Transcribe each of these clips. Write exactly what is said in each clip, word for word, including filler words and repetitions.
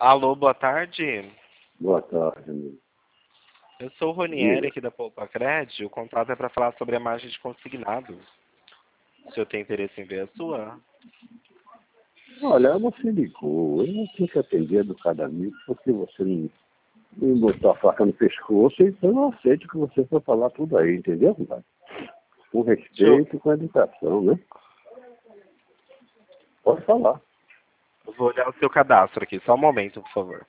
Alô, boa tarde. Boa tarde, amigo. Eu sou o Ronieri Diga. aqui da Poupa Cred. O contato é para falar sobre a margem de consignado. Se eu tenho interesse em ver a sua. Olha, você ligou. Eu não tinha que atender educadamente porque você não, não botou a faca no pescoço, então eu não aceito que você for falar tudo aí, entendeu, compadre? Com Deixa eu, respeito e com educação, né? Pode falar. eu vou olhar o seu cadastro aqui. Só um momento, por favor.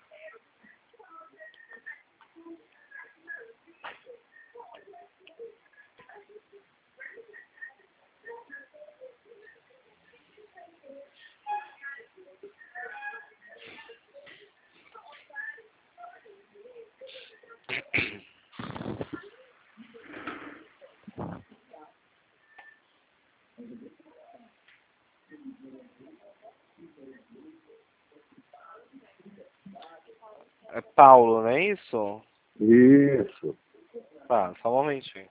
É Paulo, não é isso? Isso. Tá, só um momentinho.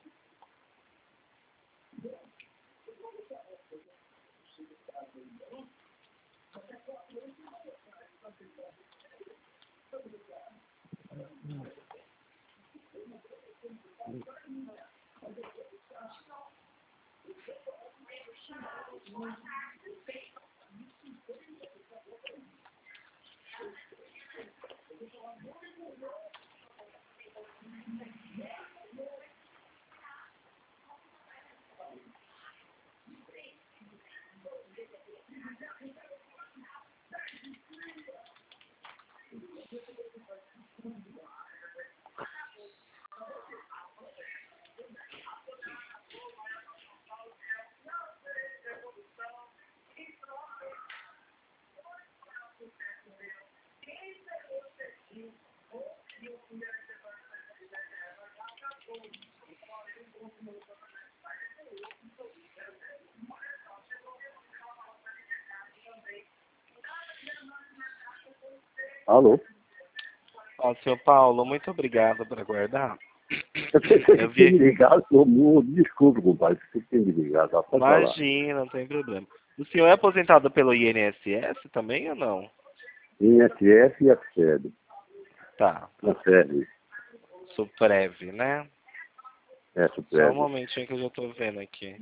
Alô? Ó, senhor Paulo, muito obrigado por aguardar. Eu pensei que Eu tinha me vi. ligado no mundo. Desculpe, compadre, você tinha me ligado. Tá, pode falar. Imagina, não tem problema. O senhor é aposentado pelo I N S S também ou não? I N S S e a sede. Tá. A sede. Suprev, né? É, Só um Supremo. momentinho que eu já tô vendo aqui.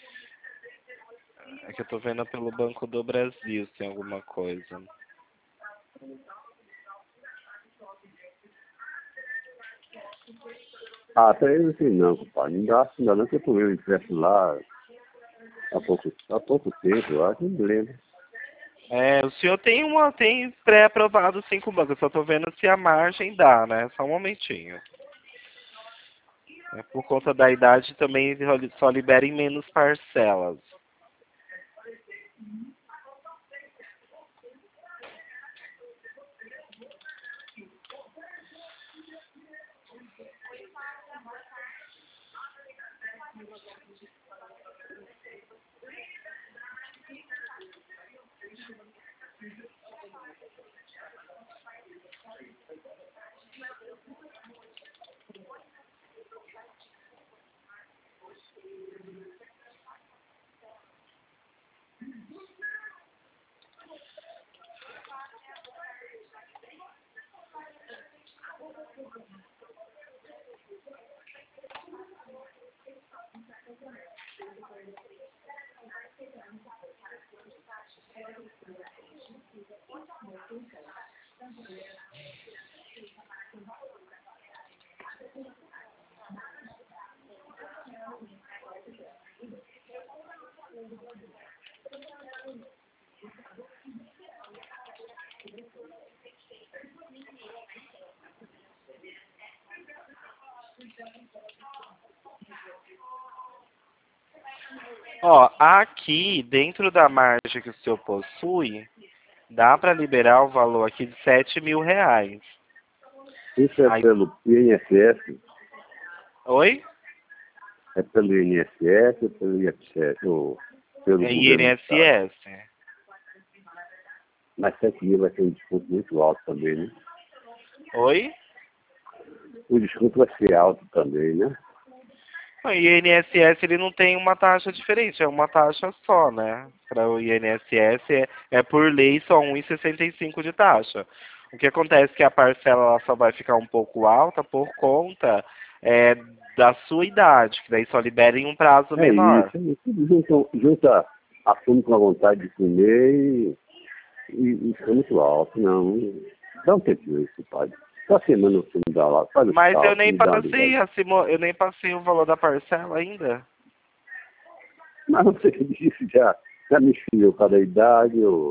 É que eu tô vendo pelo Banco do Brasil se tem alguma coisa. Ah, até ele assim não, compadre. Não dá, ainda não que eu tomei o ingresso lá há pouco, há pouco tempo, eu acho, não me lembro. É, o senhor tem uma, tem pré-aprovado cinco bancos. Eu só tô vendo se a margem dá, né? Só um momentinho. É, por conta da idade também só libera em menos parcelas. Ó, aqui, dentro da margem que o senhor possui, dá para liberar o valor aqui de sete mil reais. Isso é Aí, pelo I N S S, oi? é pelo I N S S, é pelo I F S, ou pelo É governo do Estado. I N S S. Mas sete mil vai ser um desconto muito alto também, né? Oi? O desconto vai ser alto também, né? O I N S S ele não tem uma taxa diferente, é uma taxa só, né? Para o I N S S é, é por lei só um vírgula sessenta e cinco de taxa. O que acontece é que a parcela ela só vai ficar um pouco alta por conta é, da sua idade, que daí só libera em um prazo É menor. isso, é isso. Tudo junta, junta a fome com a vontade de comer e, e, e fica muito alto. Não, dá um tempinho isso, padre. Só semana você me dá lá, faz os Mas eu cálculos, nem me dá uma passei, ligada. a Simo- eu nem passei o valor da parcela ainda. Mas você disse já, já me filhou cada idade, ou...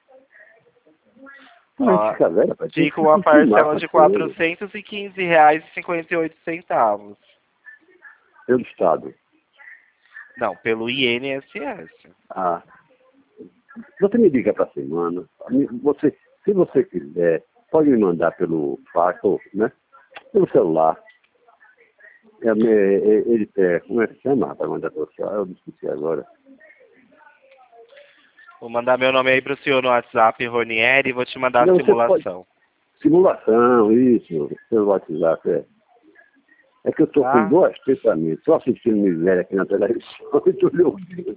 Mas Ó, fica velha, pai. Tem fica que uma acostumar parcela com de as coisas. quatrocentos e quinze reais e cinquenta e oito centavos. Pelo Estado. Não, pelo I N S S. Ah, você me liga para semana. Você, se você quiser, pode me mandar pelo fax, ou, né? Pelo celular. É, é, é, ele é, como é que chama para mandar pelo celular? Eu me esqueci agora. Vou mandar meu nome aí pro senhor no WhatsApp, Ronieri, e vou te mandar a Não, você pode. simulação. Simulação, isso, pelo WhatsApp, é. É que eu tô com Tá? dois pensamentos, só assistindo miséria aqui na televisão e tô lhe ouvindo.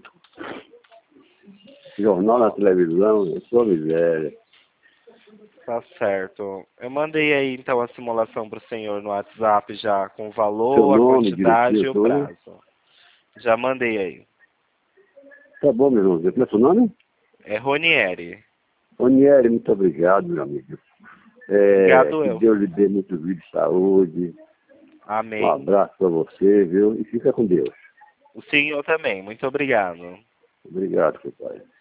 Jornal na televisão, eu sou miséria. Tá certo. Eu mandei aí então a simulação pro senhor no WhatsApp já com o Seu valor, a nome, quantidade direitinho, e o tudo. prazo. Já mandei aí. Tá bom, meu irmão. Como é seu nome? É Ronieri. Onieri, muito obrigado, meu amigo. É, Obrigado que eu. Deus lhe dê muito vida e saúde. Um Amém. abraço para você, viu? E fica com Deus. O senhor também. Muito obrigado. Obrigado, meu pai.